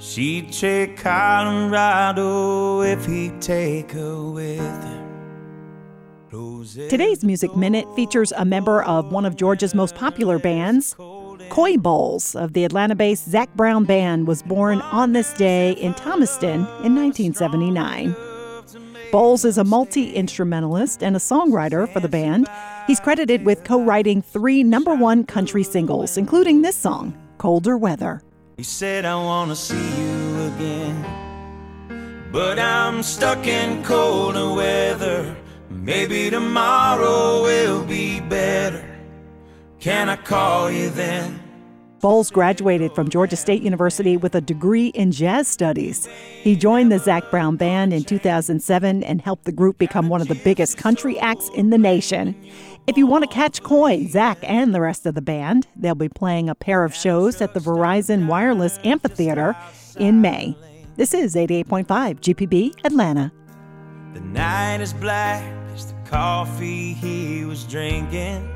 She'd trade Colorado if he'd take her with him. Today's Music Minute features a member of one of Georgia's most popular bands. Coy Bowles of the Atlanta-based Zac Brown Band was born on this day in Thomaston in 1979. Bowles is a multi-instrumentalist and a songwriter for the band. He's credited with co-writing 3 number-1 country singles, including this song, Colder Weather. He said, I want to see you again, but I'm stuck in colder weather. Maybe tomorrow will be better. Can I call you then? Bowles graduated from Georgia State University with a degree in jazz studies. He joined the Zac Brown Band in 2007 and helped the group become one of the biggest country acts in the nation. If you want to catch Coy, Zac, and the rest of the band, they'll be playing a pair of shows at the Verizon Wireless Amphitheater in May. This is 88.5 GPB Atlanta. The night is black as the coffee he was drinking,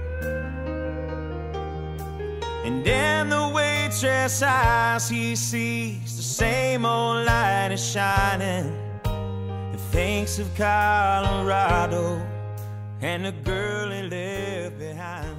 and in the waitress' eyes he sees the same old light is shining, and thinks of Colorado and the girl he left behind.